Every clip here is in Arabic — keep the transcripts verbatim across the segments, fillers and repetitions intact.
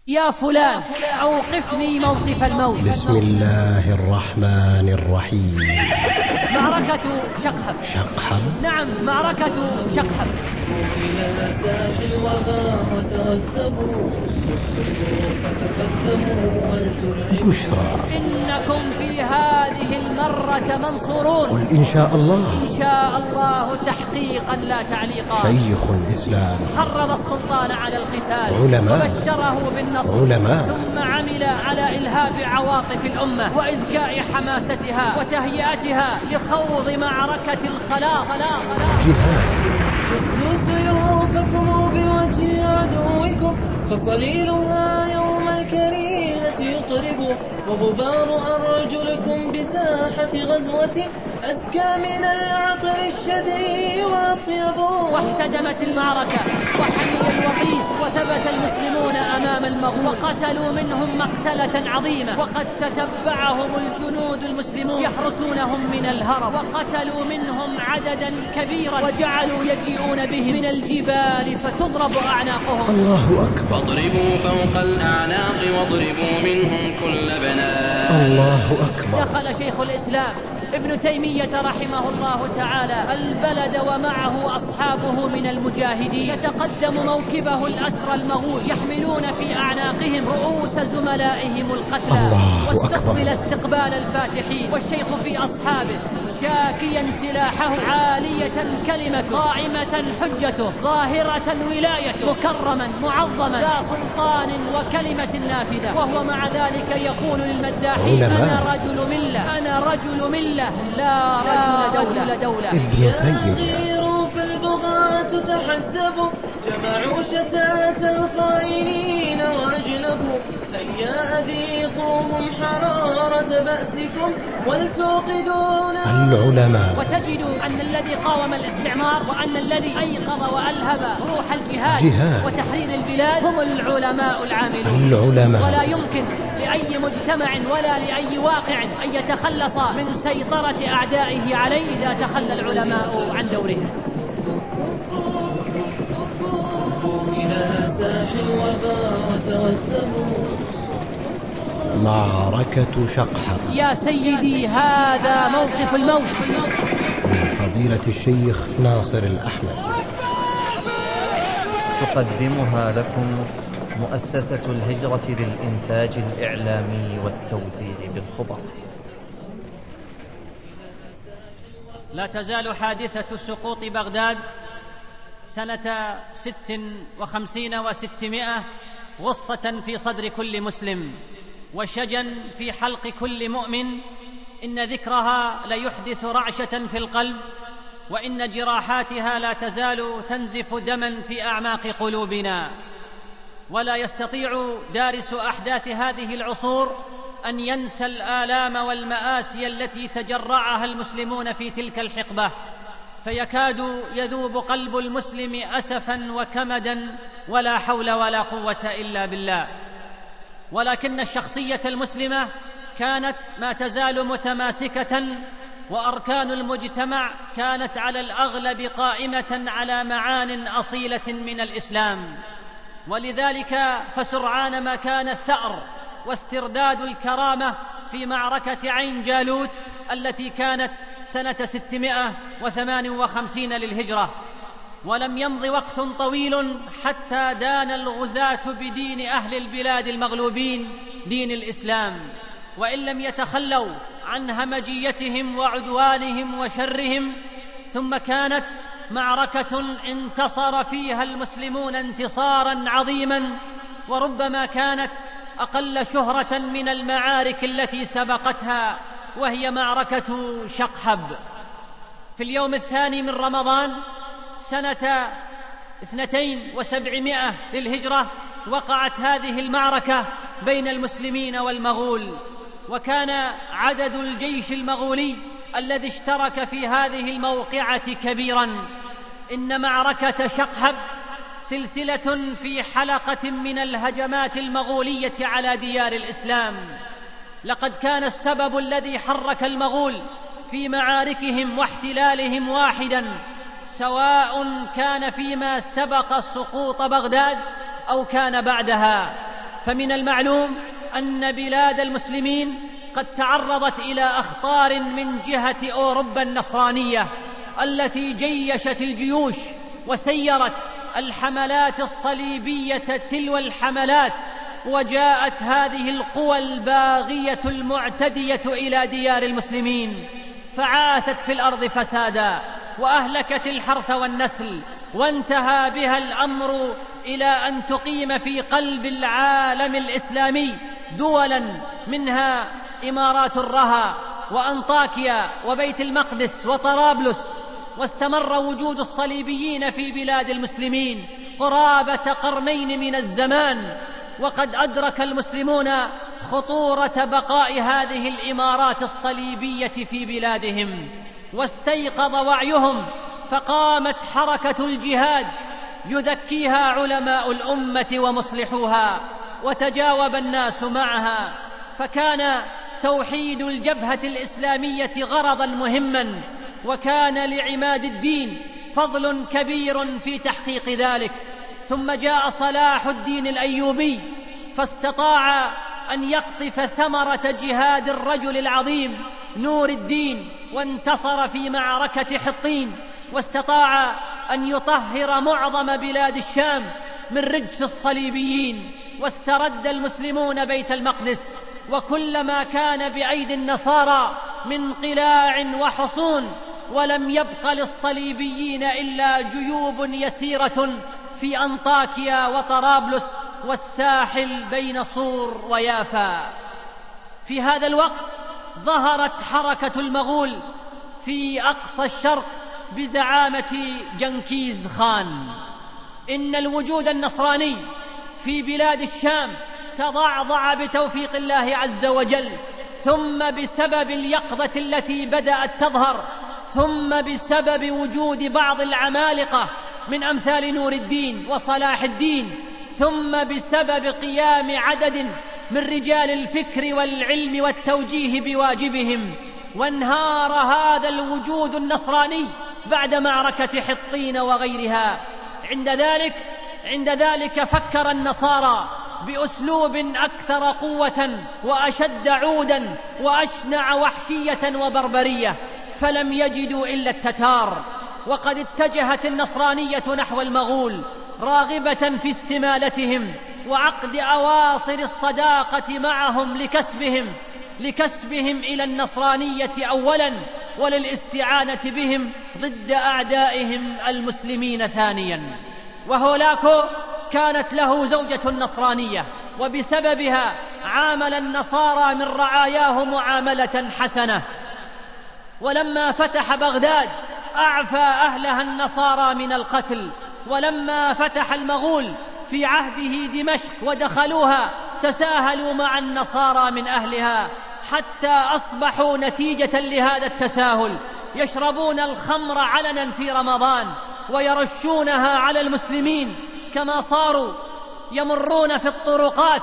يا فلان أوقفني موقف الموت. بسم الله الرحمن الرحيم. معركة شقحب. شقحب؟ نعم، معركة شقحب. إلى ساح الوغى وترثبوا فتقدموا ولترعبوا. بشرى إنكم في هذه المرة منصورون. قل إن شاء الله. إن شاء الله تحقيقا لا تعليقا. شيخ الإسلام حرض السلطان على القتال، علماء وبشره بالنصر، علماء ثم عمل على إلهاب عواطف الأمة وإذكاء حماستها وتهيئتها لخوض معركة الخلاص. جهاد. هزوا سيوفكم بوجه عدوكم فصليلها يوم الكريهة يطرب، وغبار أرجلكم بساحة غزوة أزكى من العطر الشدي وأطيب. واحتدمت المعركة وحمي الوطيس، وثبت المسلمون أمام المغول وقتلوا منهم مقتلة عظيمة، وقد تتبعهم الجنود المسلمون يحرسونهم من الهرب، وقتلوا منهم عددا كبيرا وجعلوا يجيئون بهم من الجبال فتضرب أعناقهم. الله أكبر. واضربوا فوق الأعناق واضربوا منهم كل بنان. الله أكبر. دخل شيخ الإسلام ابن تيمية رحمه الله تعالى البلد ومعه أصحابه من المجاهدين، يتقدم موكبه الأسرى المغول يحملون في أعناقهم رؤوس زملائهم القتلى، واستقبل استقبال الفاتحين والشيخ في أصحابه شاكيا سلاحه، عالية كلمة، قائمة حجته، ظاهرة ولايته، مكرما معظما ذا سلطان وكلمة نافذة، وهو مع ذلك يقول للمداحين أنا رجل ملة، أنا رجل ملة لا رجل دولة, دولة. ابن تيمية. في البغاة تحزبوا جمعوا شتات الخائنين وأجنبوا، هيا أذيقوهم حرارة بأسكم ولتوقدون العلماء. وتجد أن الذي قاوم الاستعمار وأن الذي أيقظ وألهب روح الجهاد جهاد وتحرير البلاد هم العلماء العاملون. العلماء. ولا يمكن لأي مجتمع ولا لأي واقع أن يتخلص من سيطرة أعدائه عليه إذا تخلى العلماء عن دورهم. إلى ساح الوغى وتوثبوا. معركة شقحب. يا سيدي هذا موقف الموت. من فضيلة الشيخ ناصر الأحمد. تقدمها لكم مؤسسة الهجرة للإنتاج الإعلامي والتوزيع بالخبر. لا تزال حادثة سقوط بغداد سنة ست وخمسين وستمائة غصة في صدر كل مسلم وشجا في حلق كل مؤمن. إن ذكرها ليحدث رعشة في القلب، وإن جراحاتها لا تزال تنزف دما في أعماق قلوبنا. ولا يستطيع دارس أحداث هذه العصور أن ينسى الآلام والمآسي التي تجرعها المسلمون في تلك الحقبة، فيكاد يذوب قلب المسلم أسفا وكمدا، ولا حول ولا قوة إلا بالله. ولكن الشخصية المسلمة كانت ما تزال متماسكة، وأركان المجتمع كانت على الأغلب قائمة على معان أصيلة من الإسلام. ولذلك فسرعان ما كان الثأر واسترداد الكرامة في معركة عين جالوت التي كانت سنة ستمائة وثمان وخمسين للهجرة. ولم يمض وقت طويل حتى دان الغزاة بدين أهل البلاد المغلوبين، دين الإسلام، وإن لم يتخلوا عن همجيتهم وعدوانهم وشرهم. ثم كانت معركة انتصر فيها المسلمون انتصارا عظيما، وربما كانت أقل شهرة من المعارك التي سبقتها، وهي معركة شقحب. في اليوم الثاني من رمضان سنة اثنتين وسبعمائة للهجرة وقعت هذه المعركة بين المسلمين والمغول، وكان عدد الجيش المغولي الذي اشترك في هذه الموقعة كبيرا. إن معركة شقحب سلسلة في حلقة من الهجمات المغولية على ديار الإسلام. لقد كان السبب الذي حرك المغول في معاركهم واحتلالهم واحدا، سواء كان فيما سبق سقوط بغداد أو كان بعدها، فمن المعلوم أن بلاد المسلمين قد تعرضت إلى أخطار من جهة أوروبا النصرانية التي جيشت الجيوش وسيرت الحملات الصليبية تلو الحملات، وجاءت هذه القوى الباغية المعتدية إلى ديار المسلمين فعاثت في الأرض فسادا وأهلكت الحرث والنسل، وانتهى بها الأمر إلى أن تقيم في قلب العالم الإسلامي دولا منها إمارات الرها وأنطاكيا وبيت المقدس وطرابلس، واستمر وجود الصليبيين في بلاد المسلمين قرابة قرنين من الزمان، وقد أدرك المسلمون خطورة بقاء هذه الإمارات الصليبية في بلادهم، واستيقظ وعيهم فقامت حركة الجهاد يذكيها علماء الأمة ومصلحوها، وتجاوب الناس معها، فكان توحيد الجبهة الإسلامية غرضا مهما، وكان لعماد الدين فضل كبير في تحقيق ذلك. ثم جاء صلاح الدين الأيوبي فاستطاع أن يقطف ثمرة جهاد الرجل العظيم نور الدين، وانتصر في معركة حطين، واستطاع أن يطهر معظم بلاد الشام من رجس الصليبيين، واسترد المسلمون بيت المقدس وكل ما كان بأيدي النصارى من قلاع وحصون، ولم يبق للصليبيين إلا جيوب يسيرة في أنطاكيا وطرابلس والساحل بين صور ويافا. في هذا الوقت ظهرت حركة المغول في أقصى الشرق بزعامة جنكيز خان. إن الوجود النصراني في بلاد الشام تضعضع بتوفيق الله عز وجل، ثم بسبب اليقظة التي بدأت تظهر، ثم بسبب وجود بعض العمالقة من أمثال نور الدين وصلاح الدين، ثم بسبب قيام عدد من رجال الفكر والعلم والتوجيه بواجبهم، وانهار هذا الوجود النصراني بعد معركة حطين وغيرها. عند ذلك عند ذلك فكر النصارى بأسلوب أكثر قوة وأشد عودا وأشنع وحشية وبربرية، فلم يجدوا إلا التتار، وقد اتجهت النصرانية نحو المغول راغبة في استمالتهم وعقد أواصر الصداقة معهم لكسبهم لكسبهم إلى النصرانية أولا، وللاستعانة بهم ضد أعدائهم المسلمين ثانيا. وهولاكو كانت له زوجة نصرانية، وبسببها عامل النصارى من رعاياه معاملة حسنة، ولما فتح بغداد أعفى أهلها النصارى من القتل، ولما فتح المغول في عهده دمشق ودخلوها تساهلوا مع النصارى من أهلها، حتى أصبحوا نتيجة لهذا التساهل يشربون الخمر علنا في رمضان ويرشونها على المسلمين، كما صاروا يمرون في الطرقات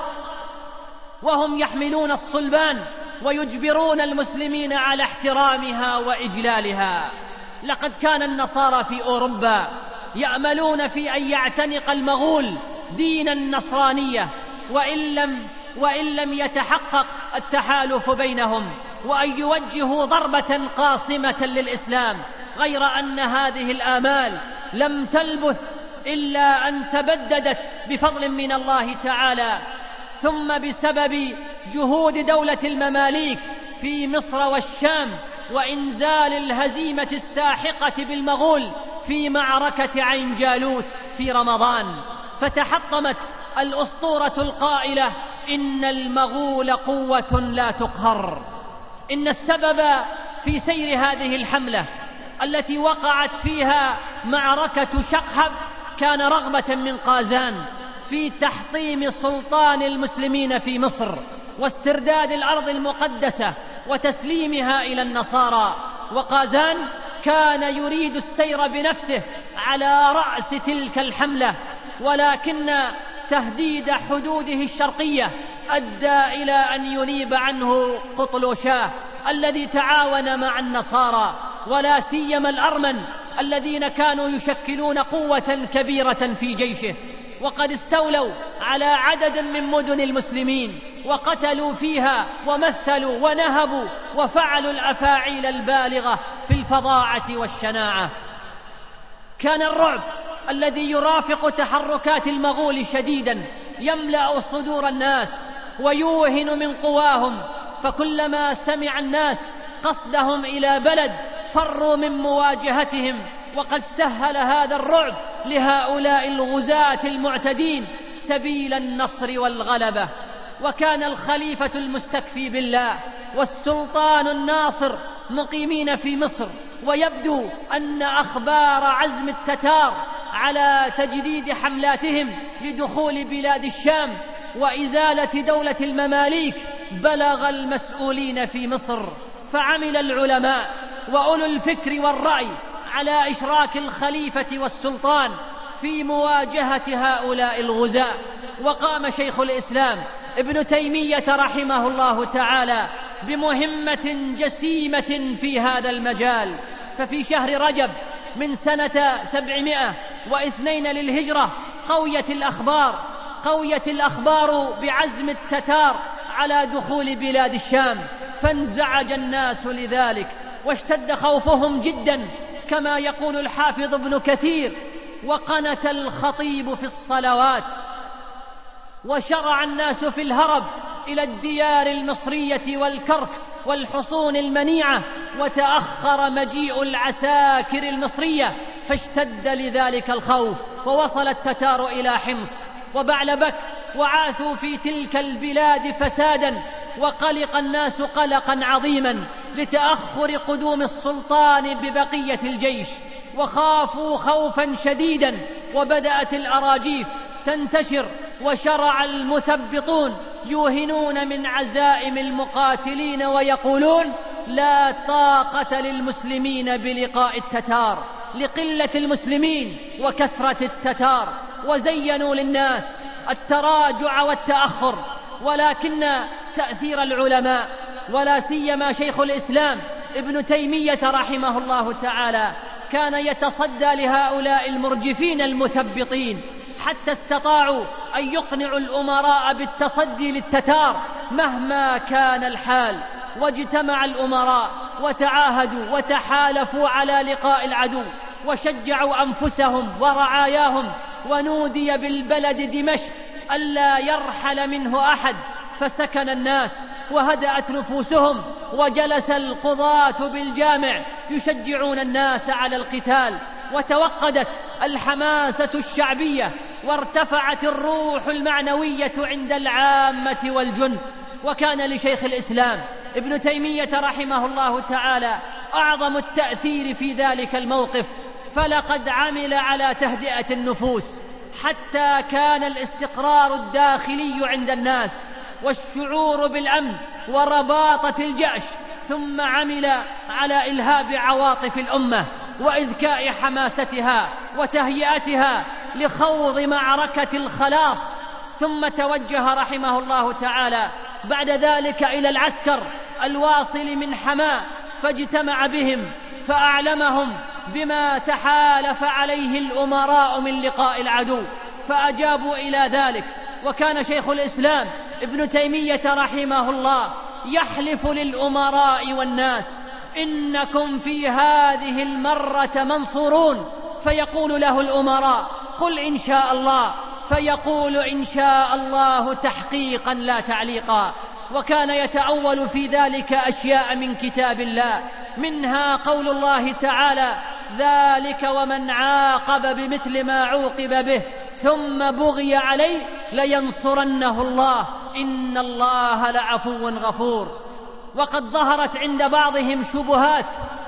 وهم يحملون الصلبان ويجبرون المسلمين على احترامها وإجلالها. لقد كان النصارى في أوروبا يأملون في أن يعتنق المغول دين النصرانية وإن لم, وإن لم يتحقق التحالف بينهم، وأن يوجهوا ضربة قاصمة للإسلام، غير أن هذه الآمال لم تلبث إلا أن تبددت بفضل من الله تعالى، ثم بسبب جهود دولة المماليك في مصر والشام وإنزال الهزيمة الساحقة بالمغول في معركة عين جالوت في رمضان، فتحطمت الأسطورة القائلة إن المغول قوة لا تقهر. إن السبب في سير هذه الحملة التي وقعت فيها معركة شقحب كان رغبة من قازان في تحطيم سلطان المسلمين في مصر واسترداد الأرض المقدسة وتسليمها إلى النصارى، وقازان كان يريد السير بنفسه على رأس تلك الحملة، ولكن تهديد حدوده الشرقية أدى إلى أن ينيب عنه قطلوشاه الذي تعاون مع النصارى، ولا سيما الأرمن الذين كانوا يشكلون قوة كبيرة في جيشه. وقد استولوا على عدد من مدن المسلمين وقتلوا فيها ومثلوا ونهبوا وفعلوا الأفاعيل البالغة في الفظاعة والشناعة. كان الرعب الذي يرافق تحركات المغول شديدا يملأ صدور الناس ويوهن من قواهم، فكلما سمع الناس قصدهم إلى بلد فروا من مواجهتهم. وقد سهل هذا الرعب لهؤلاء الغزاة المعتدين سبيل النصر والغلبة. وكان الخليفة المستكفي بالله والسلطان الناصر مقيمين في مصر، ويبدو أن أخبار عزم التتار على تجديد حملاتهم لدخول بلاد الشام وإزالة دولة المماليك بلغ المسؤولين في مصر، فعمل العلماء وأولو الفكر والرأي على إشراك الخليفة والسلطان في مواجهة هؤلاء الغزاة. وقام شيخ الإسلام ابن تيمية رحمه الله تعالى بمهمة جسيمة في هذا المجال. ففي شهر رجب من سنة سبعمائة واثنين للهجرة قويت الأخبار قويت الأخبار بعزم التتار على دخول بلاد الشام، فانزعج الناس لذلك واشتد خوفهم جدا، كما يقول الحافظ ابن كثير: وقنت الخطيب في الصلوات. وشرع الناس في الهرب إلى الديار المصرية والكرك والحصون المنيعة، وتأخر مجيء العساكر المصرية فاشتد لذلك الخوف، ووصل التتار إلى حمص وبعلبك وعاثوا في تلك البلاد فسادا، وقلق الناس قلقا عظيما لتأخر قدوم السلطان ببقية الجيش، وخافوا خوفا شديدا، وبدأت الأراجيف تنتشر، وشرع المثبطون يوهنون من عزائم المقاتلين ويقولون: لا طاقة للمسلمين بلقاء التتار لقلة المسلمين وكثرة التتار، وزينوا للناس التراجع والتأخر. ولكن تأثير العلماء ولا سيما شيخ الإسلام ابن تيمية رحمه الله تعالى كان يتصدى لهؤلاء المرجفين المثبطين، حتى استطاعوا أن يقنعوا الأمراء بالتصدي للتتار مهما كان الحال. واجتمع الأمراء وتعاهدوا وتحالفوا على لقاء العدو، وشجعوا أنفسهم ورعاياهم، ونودي بالبلد دمشق ألا يرحل منه أحد، فسكن الناس وهدأت نفوسهم، وجلس القضاة بالجامع يشجعون الناس على القتال، وتوقدت الحماسة الشعبية، وارتفعت الروح المعنوية عند العامة والجند. وكان لشيخ الإسلام ابن تيمية رحمه الله تعالى أعظم التأثير في ذلك الموقف، فلقد عمل على تهدئة النفوس حتى كان الاستقرار الداخلي عند الناس والشعور بالأمن ورباطة الجأش، ثم عمل على إلهاب عواطف الأمة وإذكاء حماستها وتهيئتها لخوض معركة الخلاص. ثم توجه رحمه الله تعالى بعد ذلك إلى العسكر الواصل من حماة، فاجتمع بهم فأعلمهم بما تحالف عليه الأمراء من لقاء العدو، فأجابوا إلى ذلك. وكان شيخ الإسلام ابن تيمية رحمه الله يحلف للأمراء والناس: إنكم في هذه المرة منصورون. فيقول له الأمراء: قل إن شاء الله، فيقول: إن شاء الله تحقيقا لا تعليقا. وكان يتأول في ذلك أشياء من كتاب الله، منها قول الله تعالى: ذلك ومن عاقب بمثل ما عوقب به ثم بغي عليه لينصرنه الله إن الله لعفو غفور. وقد ظهرت عند بعضهم شبهات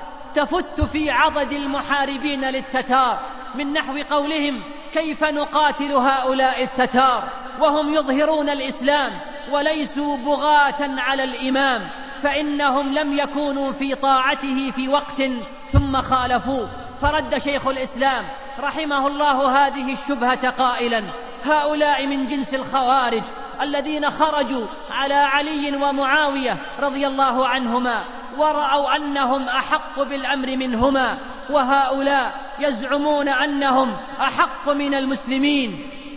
تفت في عضد المحاربين للتتار، من نحو قولهم: كيف نقاتل هؤلاء التتار وهم يظهرون الإسلام وليسوا بغاة على الإمام، فإنهم لم يكونوا في طاعته في وقت ثم خالفوه. فرد شيخ الإسلام رحمه الله هذه الشبهة قائلا: هؤلاء من جنس الخوارج الذين خرجوا على علي ومعاوية رضي الله عنهما ورأوا أنهم أحق بالأمر منهما، وهؤلاء يزعمون أنهم أحق من المسلمين.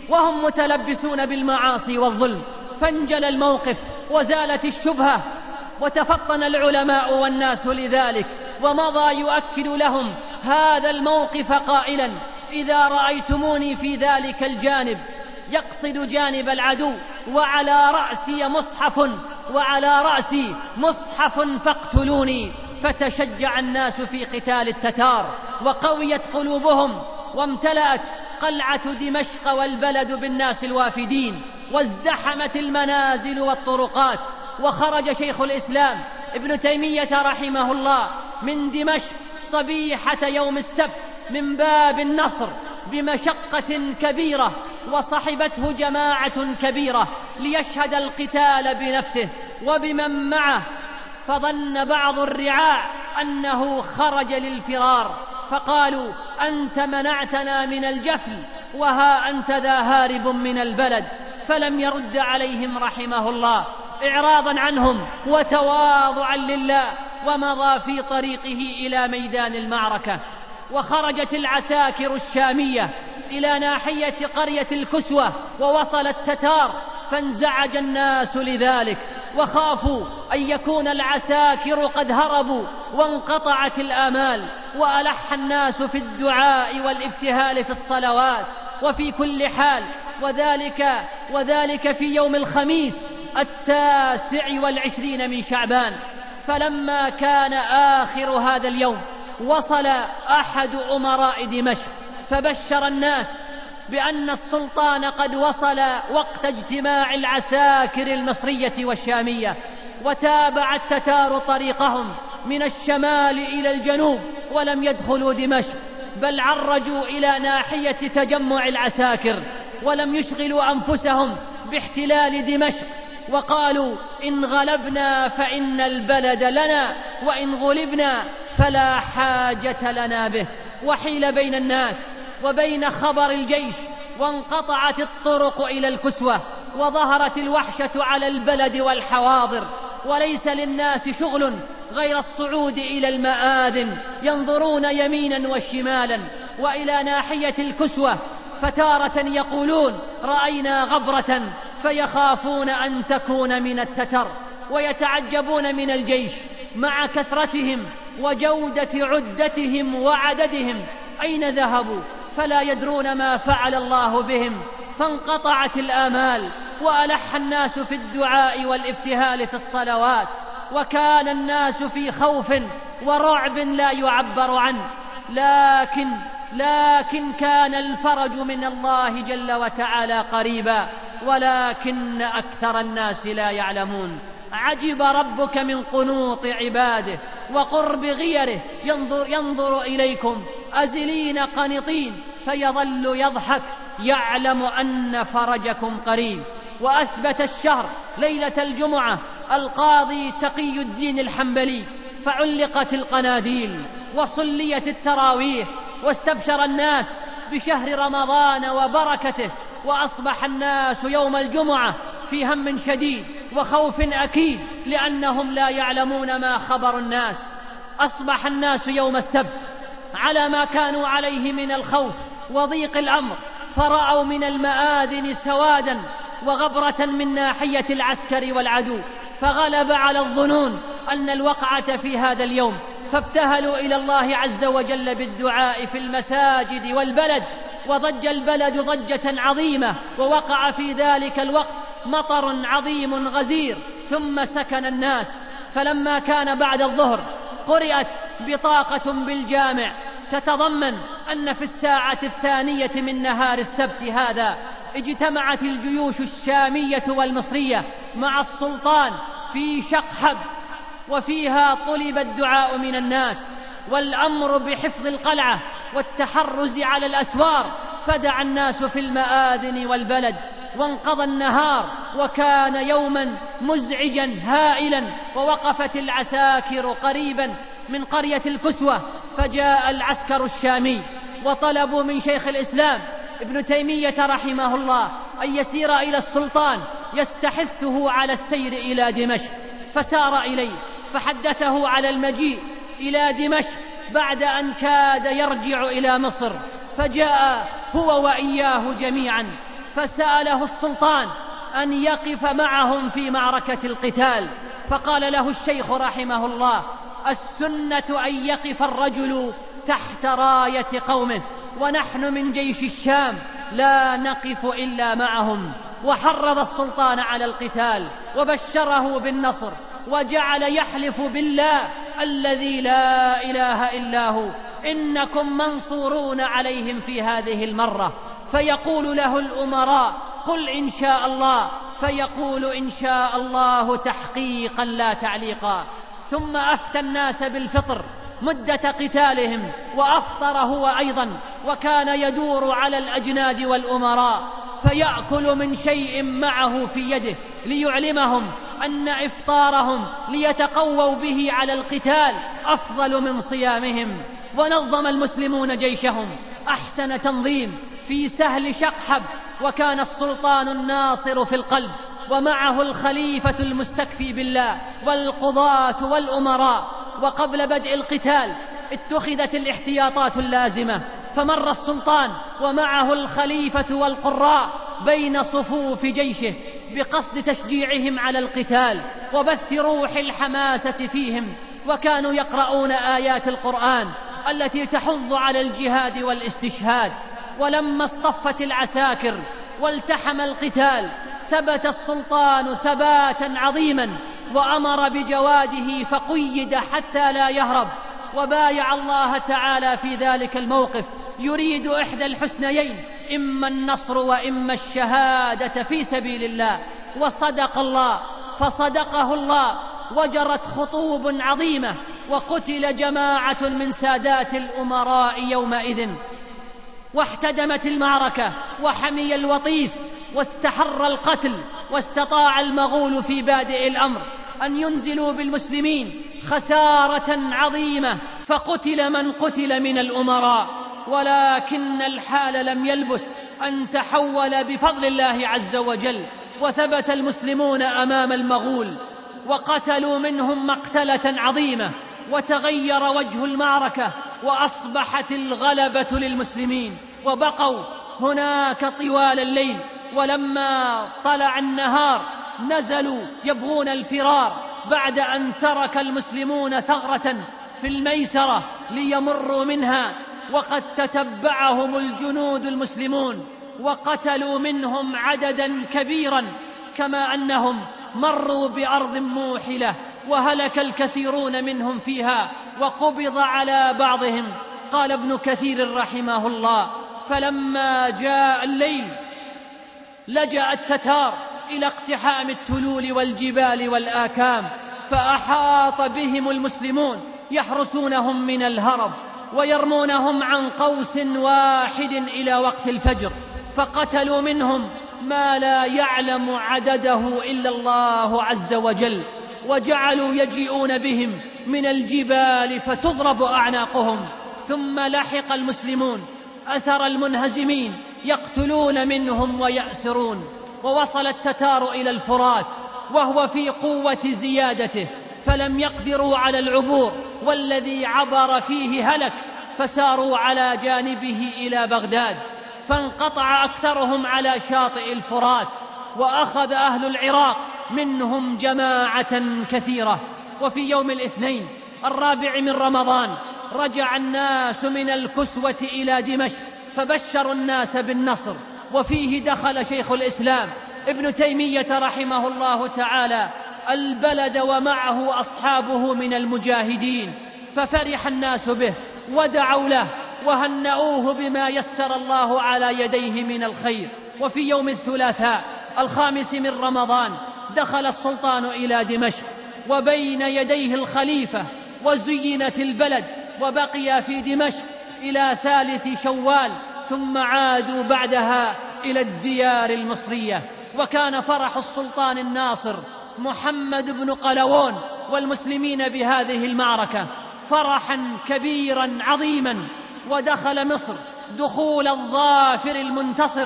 وهم متلبسون بالمعاصي والظلم، فانجلى الموقف وزالت الشبهة، وتفطن العلماء والناس لذلك، ومضى يؤكد لهم هذا الموقف قائلا: إذا رأيتموني في ذلك الجانب، يقصد جانب العدو، وعلى رأسي مصحف وعلى رأسي مصحف فاقتلوني. فتشجع الناس في قتال التتار، وقويت قلوبهم، وامتلأت قلعة دمشق والبلد بالناس الوافدين، وازدحمت المنازل والطرقات. وخرج شيخ الإسلام ابن تيمية رحمه الله من دمشق صبيحة يوم السبت من باب النصر بمشقة كبيرة، وصحبته جماعة كبيرة ليشهد القتال بنفسه وبمن معه، فظن بعض الرعاع أنه خرج للفرار، فقالوا: أنت منعتنا من الجفل، وها أنت ذا هارب من البلد. فلم يرد عليهم رحمه الله إعراضا عنهم وتواضعا لله، ومضى في طريقه إلى ميدان المعركة. وخرجت العساكر الشامية إلى ناحية قرية الكسوة، ووصل التتار، فانزعج الناس لذلك، وخافوا أن يكون العساكر قد هربوا، وانقطعت الآمال، وألح الناس في الدعاء والابتهال في الصلوات وفي كل حال. وذلك, وذلك في يوم الخميس التاسع والعشرين من شعبان. فلما كان آخر هذا اليوم وصل أحد أمراء دمشق، فبشر الناس بأن السلطان قد وصل وقت اجتماع العساكر المصرية والشامية. وتابع التتار طريقهم من الشمال إلى الجنوب، ولم يدخلوا دمشق، بل عرجوا إلى ناحية تجمع العساكر، ولم يشغلوا أنفسهم باحتلال دمشق، وقالوا: إن غلبنا فإن البلد لنا، وإن غلبنا فلا حاجة لنا به. وحيل بين الناس وبين خبر الجيش، وانقطعت الطرق إلى الكسوة، وظهرت الوحشة على البلد والحواضر، وليس للناس شغل غير الصعود إلى المآذن، ينظرون يمينا وشمالا وإلى ناحية الكسوة، فتارة يقولون: رأينا غبرة، فيخافون أن تكون من التتر، ويتعجبون من الجيش مع كثرتهم وجودة عدتهم وعددهم، أين ذهبوا؟ فلا يدرون ما فعل الله بهم. فانقطعت الآمال، وألح الناس في الدعاء والابتهال في الصلوات، وكان الناس في خوف ورعب لا يعبر عنه. لكن لكن كان الفرج من الله جل وتعالى قريبا، ولكن أكثر الناس لا يعلمون. عجب ربك من قنوط عباده وقرب غيره، ينظر, ينظر إليكم أزلين قنطين، فيظل يضحك يعلم أن فرجكم قريب. وأثبت الشهر ليلة الجمعة القاضي تقي الدين الحنبلي، فعلقت القناديل وصليت التراويح، واستبشر الناس بشهر رمضان وبركته. وأصبح الناس يوم الجمعة في هم شديد وخوف أكيد، لأنهم لا يعلمون ما خبر الناس. أصبح الناس يوم السبت على ما كانوا عليه من الخوف وضيق الأمر، فرأوا من المآذن سوادا وغبرة من ناحية العسكر والعدو، فغلب على الظنون أن الوقعة في هذا اليوم، فابتهلوا إلى الله عز وجل بالدعاء في المساجد والبلد، وضج البلد ضجة عظيمة، ووقع في ذلك الوقت مطر عظيم غزير، ثم سكن الناس. فلما كان بعد الظهر قرأت بطاقة بالجامع تتضمن أن في الساعة الثانية من نهار السبت هذا اجتمعت الجيوش الشامية والمصرية مع السلطان في شقحب، وفيها طلب الدعاء من الناس والأمر بحفظ القلعة والتحرز على الأسوار. فدعا الناس في المآذن والبلد، وانقضى النهار، وكان يوما مزعجا هائلا. ووقفت العساكر قريبا من قرية الكسوة، فجاء العسكر الشامي وطلبوا من شيخ الإسلام ابن تيمية رحمه الله أن يسير إلى السلطان يستحثه على السير إلى دمشق، فسار إليه، فحدثه على المجيء إلى دمشق بعد أن كاد يرجع إلى مصر، فجاء هو وإياه جميعا، فسأله السلطان أن يقف معهم في معركة القتال، فقال له الشيخ رحمه الله: السنة أن يقف الرجل تحت راية قومه، ونحن من جيش الشام لا نقف إلا معهم. وحرض السلطان على القتال وبشره بالنصر، وجعل يحلف بالله الذي لا إله إلا هو إنكم منصورون عليهم في هذه المرة. فيقول له الأمراء: قل إن شاء الله، فيقول إن شاء الله تحقيقا لا تعليقا. ثم أفتى الناس بالفطر مدة قتالهم، وأفطر هو أيضا، وكان يدور على الأجناد والأمراء فيأكل من شيء معه في يده ليعلمهم أن إفطارهم ليتقووا به على القتال أفضل من صيامهم. ونظم المسلمون جيشهم أحسن تنظيم في سهل شقحب، وكان السلطان الناصر في القلب، ومعه الخليفة المستكفي بالله والقضاة والأمراء. وقبل بدء القتال اتخذت الاحتياطات اللازمة، فمر السلطان ومعه الخليفة والقراء بين صفوف جيشه بقصد تشجيعهم على القتال وبث روح الحماسة فيهم، وكانوا يقرؤون آيات القرآن التي تحض على الجهاد والاستشهاد. ولما اصطفت العساكر والتحم القتال ثبت السلطان ثباتا عظيما، وأمر بجواده فقيد حتى لا يهرب، وبايع الله تعالى في ذلك الموقف يريد إحدى الحسنيين، إما النصر وإما الشهادة في سبيل الله. وصدق الله فصدقه الله، وجرت خطوب عظيمة، وقتل جماعة من سادات الأمراء يومئذ. واحتدمت المعركة وحمي الوطيس واستحر القتل، واستطاع المغول في بادئ الأمر أن ينزلوا بالمسلمين خسارة عظيمة، فقتل من قتل من الأمراء. ولكن الحال لم يلبث أن تحول بفضل الله عز وجل، وثبت المسلمون أمام المغول وقتلوا منهم مقتلة عظيمة، وتغير وجه المعركة وأصبحت الغلبة للمسلمين، وبقوا هناك طوال الليل. ولما طلع النهار نزلوا يبغون الفرار بعد أن ترك المسلمون ثغرة في الميسرة ليمروا منها، وقد تتبعهم الجنود المسلمون وقتلوا منهم عددا كبيرا، كما أنهم مروا بأرض موحلة وهلك الكثيرون منهم فيها وقبض على بعضهم. قال ابن كثير رحمه الله: فلما جاء الليل لجأ التتار إلى اقتحام التلول والجبال والآكام، فأحاط بهم المسلمون يحرسونهم من الهرب ويرمونهم عن قوس واحد إلى وقت الفجر، فقتلوا منهم ما لا يعلم عدده إلا الله عز وجل، وجعلوا يجيئون بهم من الجبال فتضرب أعناقهم. ثم لحق المسلمون أثر المنهزمين يقتلون منهم ويأسرون، ووصل التتار إلى الفرات وهو في قوة زيادته، فلم يقدروا على العبور، والذي عبر فيه هلك، فساروا على جانبه إلى بغداد، فانقطع أكثرهم على شاطئ الفرات، وأخذ أهل العراق منهم جماعة كثيرة. وفي يوم الاثنين الرابع من رمضان رجع الناس من الكسوة إلى دمشق، فبشروا الناس بالنصر، وفيه دخل شيخ الإسلام ابن تيمية رحمه الله تعالى البلد ومعه أصحابه من المجاهدين، ففرح الناس به ودعوا له وهنؤوه بما يسر الله على يديه من الخير. وفي يوم الثلاثاء الخامس من رمضان دخل السلطان إلى دمشق وبين يديه الخليفة، وزينت البلد، وبقي في دمشق إلى ثالث شوال، ثم عادوا بعدها إلى الديار المصرية. وكان فرح السلطان الناصر محمد بن قلاوون والمسلمين بهذه المعركة فرحا كبيرا عظيما، ودخل مصر دخول الظافر المنتصر،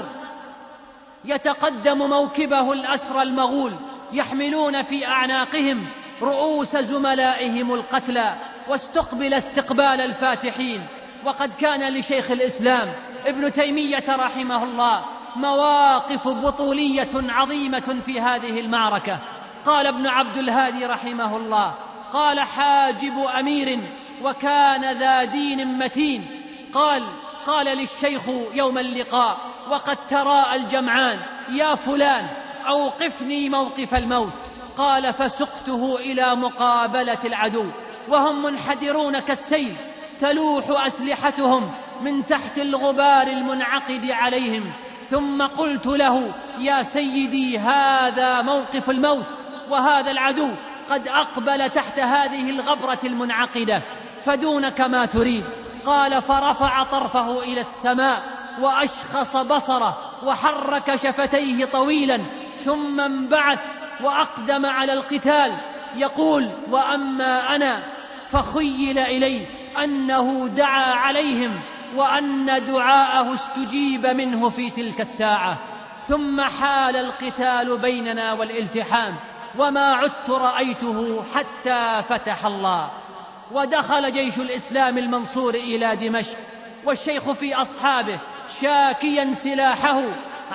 يتقدم موكبه الأسرى المغول يحملون في أعناقهم رؤوس زملائهم القتلى، واستقبل استقبال الفاتحين. وقد كان لشيخ الإسلام ابن تيمية رحمه الله مواقف بطولية عظيمة في هذه المعركة. قال ابن عبد الهادي رحمه الله: قال حاجب أمير وكان ذا دين متين، قال قال للشيخ يوم اللقاء وقد تراءى الجمعان: يا فلان أوقفني موقف الموت. قال: فسقته إلى مقابلة العدو وهم منحدرون كالسيل، تلوح أسلحتهم من تحت الغبار المنعقد عليهم. ثم قلت له: يا سيدي، هذا موقف الموت، وهذا العدو قد أقبل تحت هذه الغبرة المنعقدة، فدونك ما تريد. قال: فرفع طرفه إلى السماء وأشخص بصره وحرك شفتيه طويلا، ثم انبعث وأقدم على القتال يقول: وأما أنا فخيل إلي أنه دعا عليهم وأن دعاءه استجيب منه في تلك الساعة. ثم حال القتال بيننا والالتحام، وما عدت رأيته حتى فتح الله. ودخل جيش الإسلام المنصور إلى دمشق، والشيخ في أصحابه شاكيا سلاحه،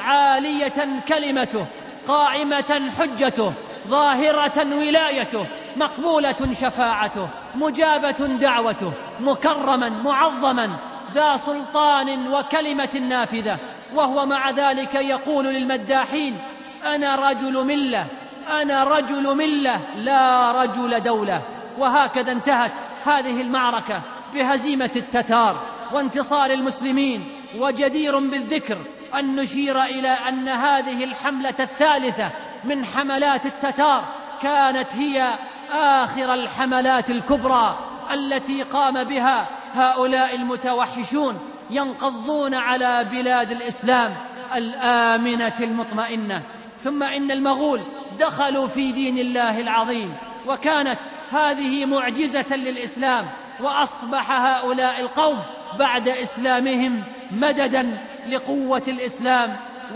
عالية كلمته، قائمة حجته، ظاهرة ولايته، مقبولة شفاعته، مجابة دعوته، مكرما معظما، ذا سلطان وكلمة نافذة. وهو مع ذلك يقول للمداحين: أنا رجل ملة، أنا رجل ملة لا رجل دولة. وهكذا انتهت هذه المعركة بهزيمة التتار وانتصار المسلمين. وجدير بالذكر أن نشير إلى أن هذه الحملة الثالثة من حملات التتار كانت هي آخر الحملات الكبرى التي قام بها هؤلاء المتوحشون ينقضون على بلاد الإسلام الآمنة المطمئنة. ثم إن المغول دخلوا في دين الله العظيم، وكانت هذه معجزة للإسلام، وأصبح هؤلاء القوم بعد إسلامهم مددا لقوة الإسلام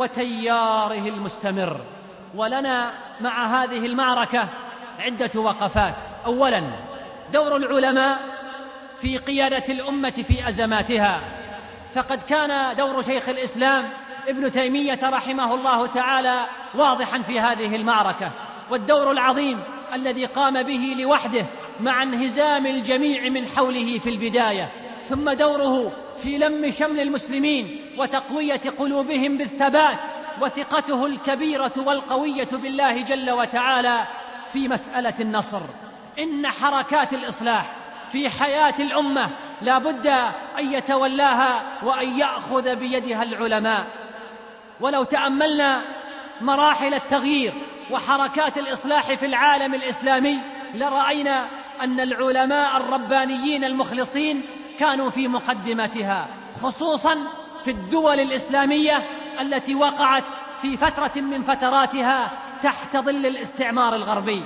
وتياره المستمر. ولنا مع هذه المعركة عدة وقفات. أولا، دور العلماء في قيادة الأمة في أزماتها، فقد كان دور شيخ الإسلام ابن تيمية رحمه الله تعالى واضحا في هذه المعركة، والدور العظيم الذي قام به لوحده مع انهزام الجميع من حوله في البداية، ثم دوره في لم شمل المسلمين وتقوية قلوبهم بالثبات، وثقته الكبيرة والقوية بالله جل وتعالى في مسألة النصر. إن حركات الإصلاح في حياة الأمة لا بد أن يتولاها وأن يأخذ بيدها العلماء. ولو تأملنا مراحل التغيير وحركات الإصلاح في العالم الإسلامي لرأينا أن العلماء الربانيين المخلصين كانوا في مقدمتها، خصوصا في الدول الإسلامية التي وقعت في فترة من فتراتها تحت ظل الاستعمار الغربي.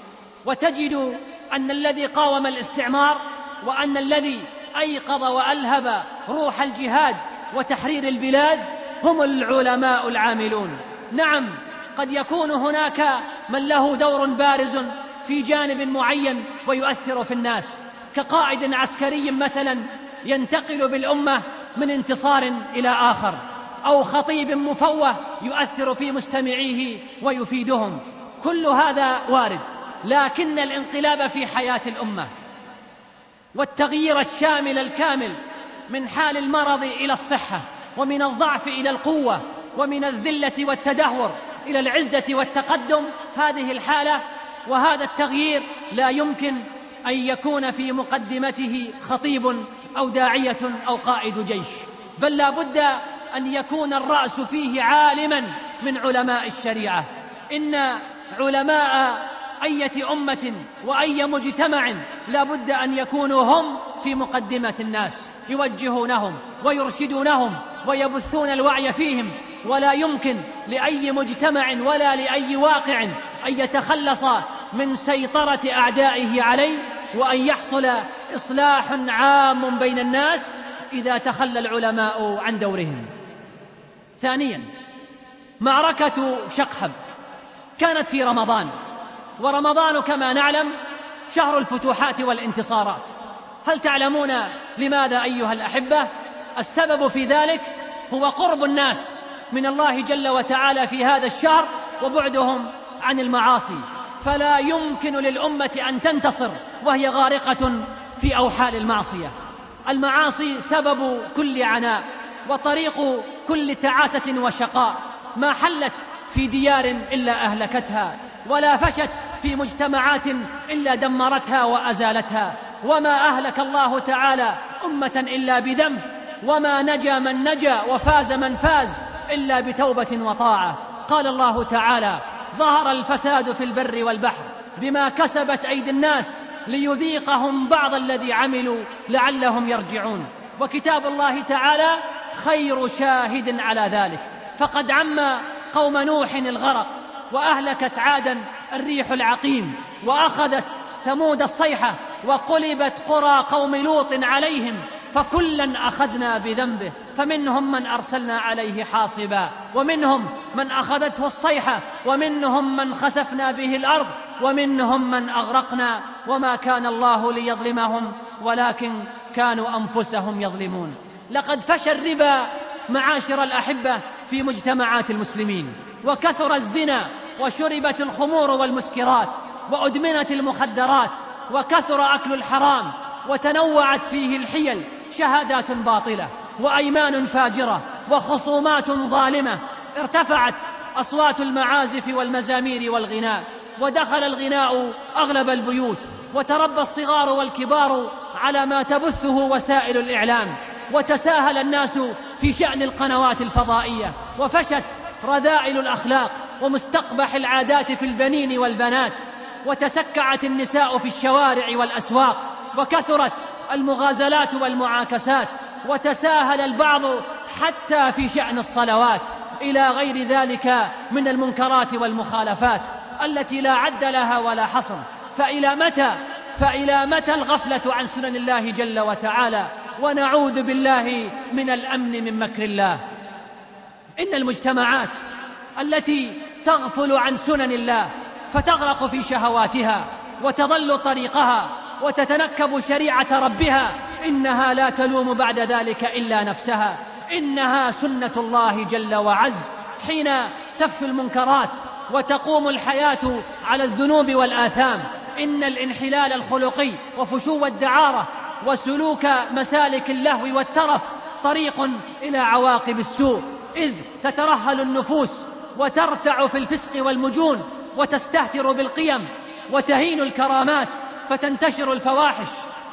وتجد أن الذي قاوم الاستعمار وأن الذي أيقظ وألهب روح الجهاد وتحرير البلاد هم العلماء العاملون. نعم، قد يكون هناك من له دور بارز في جانب معين ويؤثر في الناس، كقائد عسكري مثلا ينتقل بالأمة من انتصار إلى آخر، أو خطيب مفوه يؤثر في مستمعيه ويفيدهم. كل هذا وارد، لكن الانقلاب في حياة الأمة والتغيير الشامل الكامل من حال المرض إلى الصحة، ومن الضعف إلى القوة، ومن الذلة والتدهور إلى العزة والتقدم، هذه الحالة وهذا التغيير لا يمكن أن يكون في مقدمته خطيب أو داعية أو قائد جيش، بل لا بد أن يكون الرأس فيه عالما من علماء الشريعة. إن علماء أية أمة وأي مجتمع لا بد أن يكونوا هم في مقدمة الناس، يوجهونهم ويرشدونهم ويبثون الوعي فيهم. ولا يمكن لأي مجتمع ولا لأي واقع أن يتخلص من سيطرة أعدائه عليه، وأن يحصل إصلاح عام بين الناس إذا تخلى العلماء عن دورهم. ثانيا، معركة شقحب كانت في رمضان، ورمضان كما نعلم شهر الفتوحات والانتصارات. هل تعلمون لماذا أيها الأحبة؟ السبب في ذلك هو قرب الناس من الله جل وتعالى في هذا الشهر وبعدهم عن المعاصي، فلا يمكن للأمة أن تنتصر وهي غارقة في أوحال المعصية. المعاصي سبب كل عناء وطريق كل تعاسة وشقاء، ما حلت في ديار إلا أهلكتها، ولا فشت في مجتمعات إلا دمرتها وأزالتها، وما أهلك الله تعالى أمة إلا بذنب، وما نجا من نجا وفاز من فاز إلا بتوبة وطاعة. قال الله تعالى: ظهر الفساد في البر والبحر بما كسبت أيدي الناس ليذيقهم بعض الذي عملوا لعلهم يرجعون. وكتاب الله تعالى خير شاهد على ذلك، فقد عم قوم نوح الغرق، وأهلكت عادا الريح العقيم، وأخذت ثمود الصيحة، وقلبت قرى قوم لوط عليهم، فكلا أخذنا بذنبه، فمنهم من أرسلنا عليه حاصبا، ومنهم من أخذته الصيحة، ومنهم من خسفنا به الأرض، ومنهم من أغرقنا، وما كان الله ليظلمهم ولكن كانوا أنفسهم يظلمون. لقد فشى الربا معاشر الأحبة في مجتمعات المسلمين، وكثر الزنا، وشربت الخمور والمسكرات، وأدمنت المخدرات، وكثر أكل الحرام، وتنوعت فيه الحيل، شهادات باطلة وأيمان فاجرة وخصومات ظالمة. ارتفعت أصوات المعازف والمزامير والغناء، ودخل الغناء أغلب البيوت، وتربى الصغار والكبار على ما تبثه وسائل الإعلام، وتساهل الناس في شأن القنوات الفضائية، وفشت رذائل الأخلاق ومستقبح العادات في البنين والبنات، وتسكعت النساء في الشوارع والأسواق، وكثرت المغازلات والمعاكسات، وتساهل البعض حتى في شأن الصلوات، إلى غير ذلك من المنكرات والمخالفات التي لا عد لها ولا حصر. فإلى متى فإلى متى الغفلة عن سنن الله جل وتعالى، ونعوذ بالله من الأمن من مكر الله. إن المجتمعات التي تغفل عن سنن الله فتغرق في شهواتها وتضل طريقها وتتنكب شريعة ربها، إنها لا تلوم بعد ذلك إلا نفسها. إنها سنة الله جل وعز حين تفشو المنكرات وتقوم الحياة على الذنوب والآثام. إن الانحلال الخلقي وفشو الدعارة وسلوك مسالك اللهو والترف طريق إلى عواقب السوء، إذ تترهل النفوس وترتع في الفسق والمجون، وتستهتر بالقيم وتهين الكرامات، فتنتشر الفواحش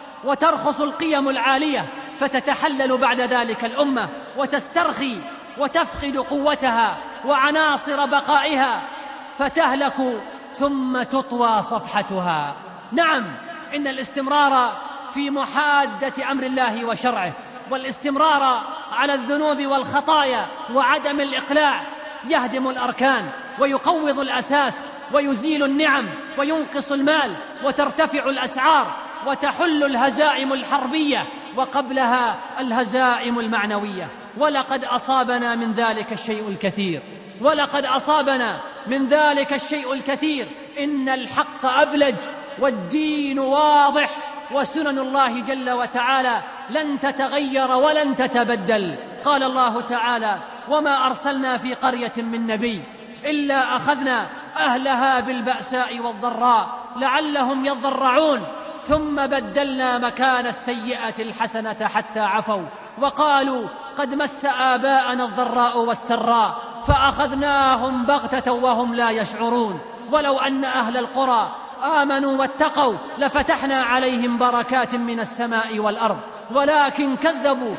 وترخص القيم العالية، فتتحلل بعد ذلك الأمة وتسترخي وتفقد قوتها وعناصر بقائها، فتهلك ثم تطوى صفحتها. نعم، إن الاستمرار في محادة أمر الله وشرعه، والاستمرار على الذنوب والخطايا وعدم الإقلاع يهدم الأركان ويقوض الأساس ويزيل النعم وينقص المال، وترتفع الأسعار، وتحل الهزائم الحربية، وقبلها الهزائم المعنوية. ولقد أصابنا من ذلك الشيء الكثير ولقد أصابنا من ذلك الشيء الكثير إن الحق أبلج والدين واضح، وسنن الله جل وتعالى لن تتغير ولن تتبدل. قال الله تعالى: وما أرسلنا في قرية من نبي إلا أخذنا أهلها بالبأساء والضراء لعلهم يضرعون ثم بدلنا مكان السيئة الحسنة حتى عفوا وقالوا قد مس آباءنا الضراء والسراء فأخذناهم بغتة وهم لا يشعرون. ولو أن أهل القرى آمنوا واتقوا لفتحنا عليهم بركات من السماء والأرض ولكن كذبوا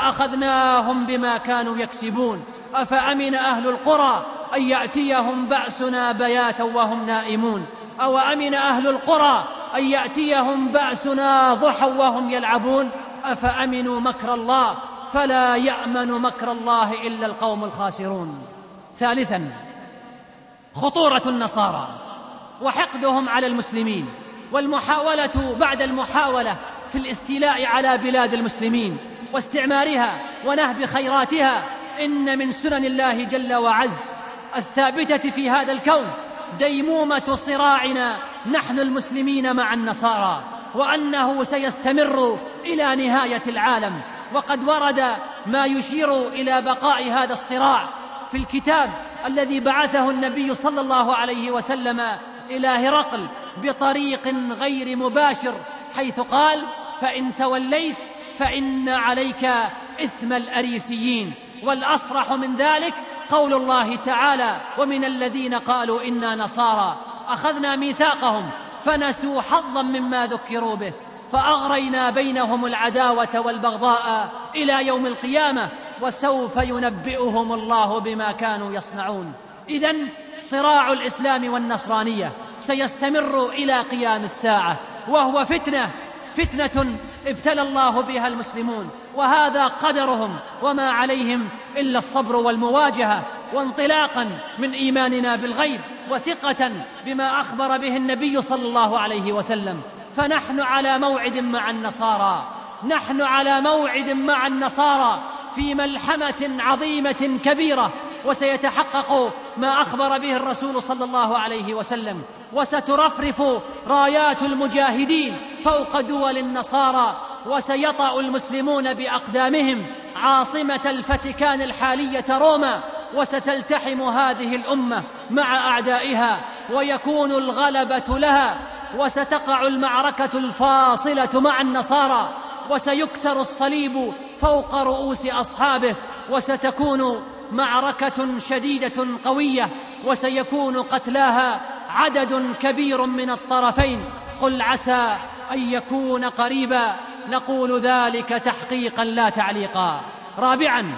فأخذناهم بما كانوا يكسبون. أفأمن أهل القرى أن يأتيهم بأسنا بياتا وهم نائمون أو أمن أهل القرى أن يأتيهم بأسنا ضحى وهم يلعبون أفأمنوا مكر الله فلا يأمن مكر الله إلا القوم الخاسرون. ثالثا، خطورة النصارى وحقدهم على المسلمين، والمحاولة بعد المحاولة في الاستيلاء على بلاد المسلمين واستعمارها ونهب خيراتها. إن من سنن الله جل وعز الثابتة في هذا الكون ديمومة صراعنا نحن المسلمين مع النصارى، وأنه سيستمر إلى نهاية العالم. وقد ورد ما يشير إلى بقاء هذا الصراع في الكتاب الذي بعثه النبي صلى الله عليه وسلم إلى هرقل بطريق غير مباشر، حيث قال: فإن توليت فإن عليك إثم الأريسيين. والأصرح من ذلك قول الله تعالى: ومن الذين قالوا إنا نصارى أخذنا ميثاقهم فنسوا حظا مما ذكروا به فأغرينا بينهم العداوة والبغضاء إلى يوم القيامة وسوف ينبئهم الله بما كانوا يصنعون. إذن صراع الإسلام والنصرانية سيستمر إلى قيام الساعة، وهو فتنة فتنة ابتلى الله بها المسلمون، وهذا قدرهم وما عليهم إلا الصبر والمواجهة، وانطلاقا من إيماننا بالغيب وثقة بما أخبر به النبي صلى الله عليه وسلم. فنحن على موعد مع النصارى نحن على موعد مع النصارى في ملحمة عظيمة كبيرة، وسيتحقق ما أخبر به الرسول صلى الله عليه وسلم، وسترفرف رايات المجاهدين فوق دول النصارى، وسيطأ المسلمون بأقدامهم عاصمة الفاتيكان الحالية روما، وستلتحم هذه الأمة مع أعدائها ويكون الغلبة لها، وستقع المعركة الفاصلة مع النصارى، وسيكسر الصليب فوق رؤوس أصحابه، وستكون معركة شديدة قوية، وسيكون قتلاها عدد كبير من الطرفين. قل عسى أن يكون قريبا، نقول ذلك تحقيقا لا تعليقا. رابعا،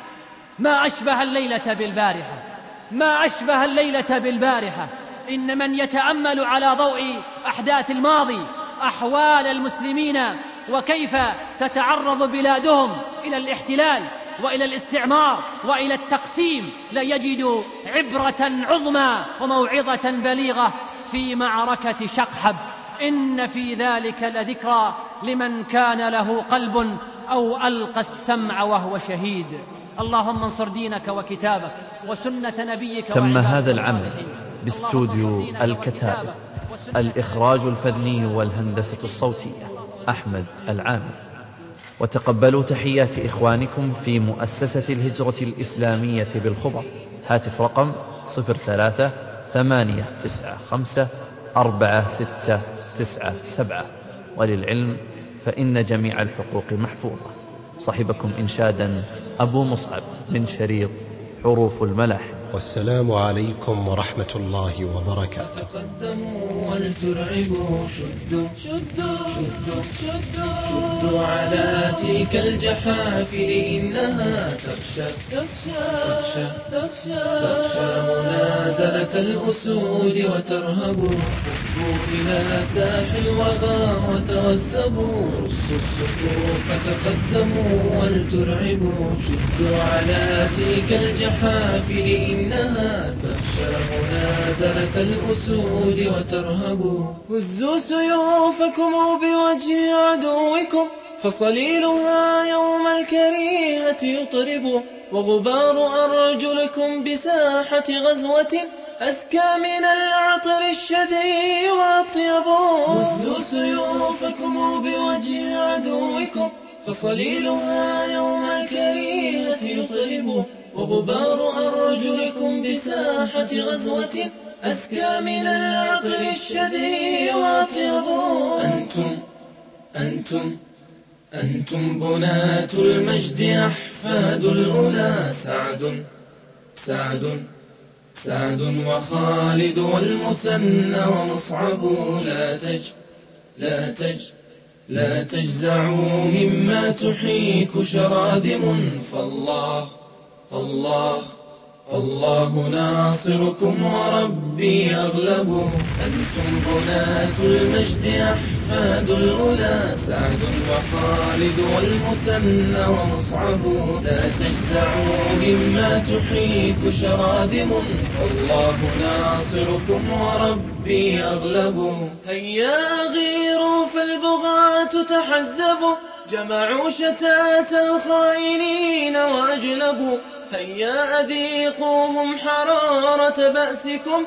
ما أشبه الليلة بالبارحة ما أشبه الليلة بالبارحة إن من يتأمل على ضوء أحداث الماضي أحوال المسلمين وكيف تتعرض بلادهم إلى الاحتلال وإلى الاستعمار وإلى التقسيم ليجد عبرة عظمى وموعظة بليغة في معركة شقحب. إن في ذلك لذكرى لمن كان له قلب أو ألقى السمع وهو شهيد. اللهم انصر دينك وكتابك وسنة نبيك. تم هذا العمل باستوديو الكتائب، الإخراج الفني والهندسة الصوتية أحمد العامر. وتقبلوا تحيات إخوانكم في مؤسسة الهجرة الإسلامية بالخبر. هاتف رقم صفر ثلاثة ثمانية تسعة خمسة أربعة ستة تسعة سبعة. وللعلم فإن جميع الحقوق محفوظة. صاحبكم إنشادا أبو مصعب من شريط حروف الملاحم. والسلام عليكم ورحمة الله وبركاته. تقدموا ولترعبوا، شدوا شدوا شدوا شدوا شدوا على تلك الجحافل إنها تخشى تخشى تخشى تخشى تخشى منازلة الأسود وترهبوا. هبوا إلى ساح الوغى وتوثبوا، رصوا الصفوف تقدموا ولترعبوا. شدوا على تلك الجحافل إنها تخشى منازلة الأسود وترهبوا. هزوا سيوفكم بوجه عدوكم فصليلها يوم الكريهة يطرب. وغبار أرجلكم بساحة غزوة أزكى من العطر الشدي وأطيب. هزوا سيوفكم بوجه عدوكم فصليلها يوم الكريهة يطرب. وغبار أرجلكم بساحة غزوة أزكى من العطر الشدي وأطيب. أنتم أنتم أنتم بنات المجد أحفاد الأولى، سعد سعد سعد وخالد والمثنى ومصعب. لا تج لا تج لا تجزعوا مما تحيك شراذم، فالله فالله فالله ناصركم وربي أغلب. أنتم بنات المجد أحفاد الأولى، سعد وخالد والمثنى ومصعب. لا تجزعوا مما تحيك شراذم، فالله ناصركم وربي أغلب. هيا غيروا فالبغاة تحزبوا، جمعوا شتات الخائنين وأجلبوا. هيا أذيقوهم حرارة بأسكم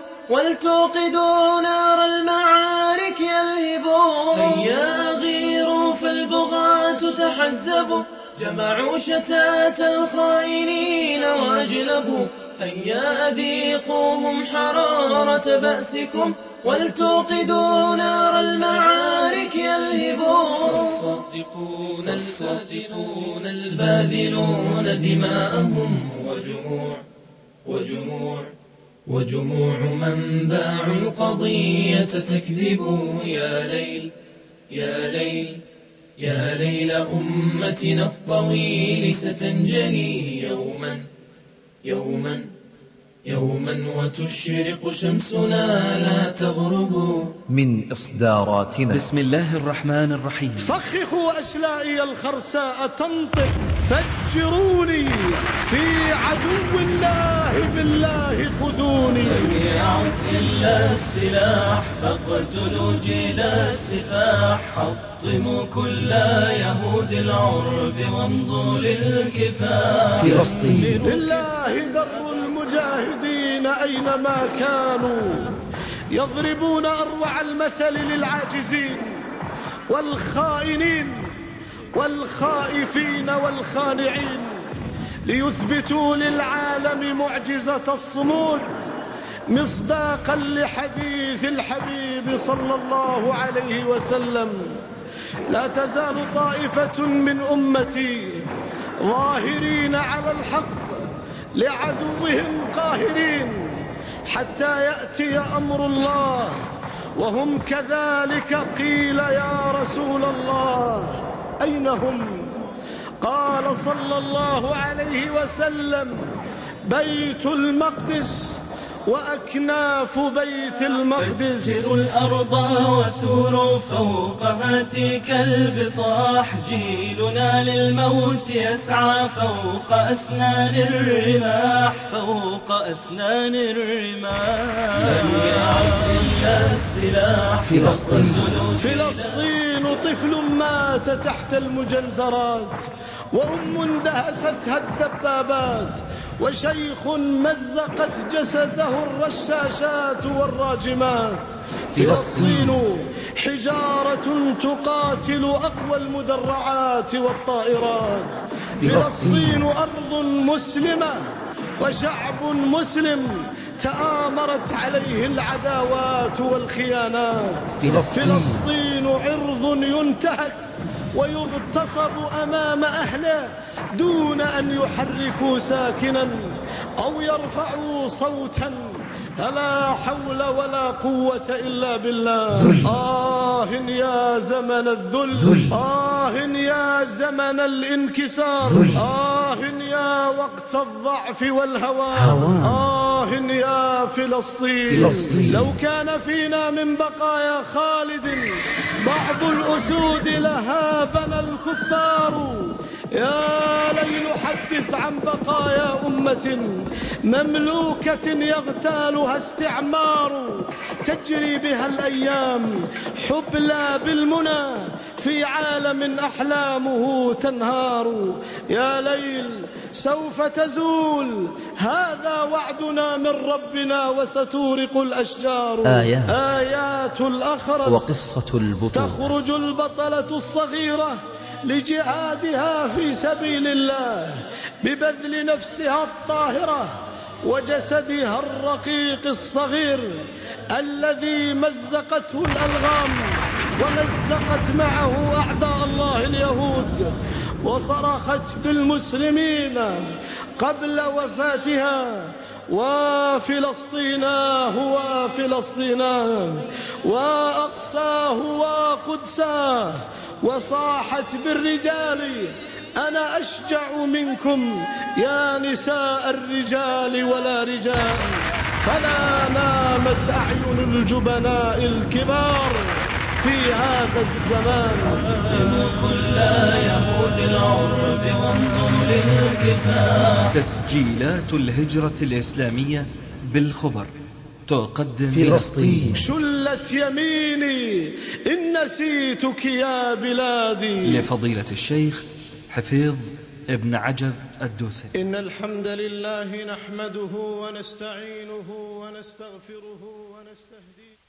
ولتوقدوا نار المعارك يلهبوا. هيا غيروا فالبغاة تحزبوا، جمعوا شتات الخائنين وأجلبوا. هيا أذيقوهم حرارة بأسكم ولتوقدوا نار المعارك يلهبون. الصادقون الصادقون الباذلون دماءهم وجموع وجموع وجموع من باعوا القضية تكذب. يا ليل يا ليل يا ليل أمتنا الطويل ستنجلي يوما يوما يوما وتشرق شمسنا لا تغرب. من إصداراتنا. بسم الله الرحمن الرحيم. فخخوا أشلائي الخرساء تنطق فجروني في عدو الله بالله خذوني. لم يعد إلا السلاح فاقتلوا جيل السفاح. حطموا كل يهود العرب وامضوا للكفاح. فلسطين لله در المجاهدين أينما كانوا يضربون أروع المثل للعاجزين والخائنين والخائفين والخانعين ليثبتوا للعالم معجزة الصمود مصداقا لحديث الحبيب صلى الله عليه وسلم. لا تزال طائفة من أمتي ظاهرين على الحق لعدوهم قاهرين حتى يأتي أمر الله وهم كذلك. قيل يا رسول الله أين هم؟ قال صلى الله عليه وسلم بيت المقدس وأكناف بيت المقدس. فجروا الأرض وثوروا فوقها تلك البطاح. جيلنا للموت يسعى فوق أسنان الرماح فوق أسنان الرماح. لم يعد إلا السلاح. فلسطين فلسطين طفل مات تحت المجنزرات وأم اندهستها الدبابات وشيخ مزقت جسده الرشاشات والراجمات. فلسطين حجارة تقاتل أقوى المدرعات والطائرات. فلسطين أرض مسلمة وشعب مسلم تآمرت عليه العداوات والخيانات. فلسطين عرض ينتهك ويغتصب أمام أهله دون أن يحركوا ساكنا أو يرفعوا صوتا. فلا حول ولا قوة إلا بالله. آه يا زمن الذل. آه يا زمن الانكسار. آه يا وقت الضعف والهوان. آه يا فلسطين. لو كان فينا من بقايا خالد بعض الأسود لهابنا الكفار. يا ليل حدث عن بقايا أمة مملوكة يغتالها استعمار تجري بها الأيام حبلى بالمنى في عالم أحلامه تنهار. يا ليل سوف تزول هذا وعدنا من ربنا وستورق الأشجار. آيات, آيات الأخرس وقصة البطولة. تخرج البطلة الصغيرة لجهادها في سبيل الله ببذل نفسها الطاهرة وجسدها الرقيق الصغير الذي مزقته الألغام ومزقت معه أعداء الله اليهود وصرخت بالمسلمين قبل وفاتها وفلسطين هو فلسطين وأقصاه وقدساه. وصاحت بالرجال أنا أشجع منكم يا نساء الرجال ولا رجال. فلا نامت أعين الجبناء الكبار في هذا الزمان. قدموا كل يهود العرب وامضوا للكفاح. تسجيلات الهجرة الإسلامية بالخبر تقدم فلسطين. شلت يميني إن نسيتك يا بلادي. لفضيلة الشيخ حفيظ ابن عجب الدوسي. إن الحمد لله نحمده ونستعينه ونستغفره ونستهديه.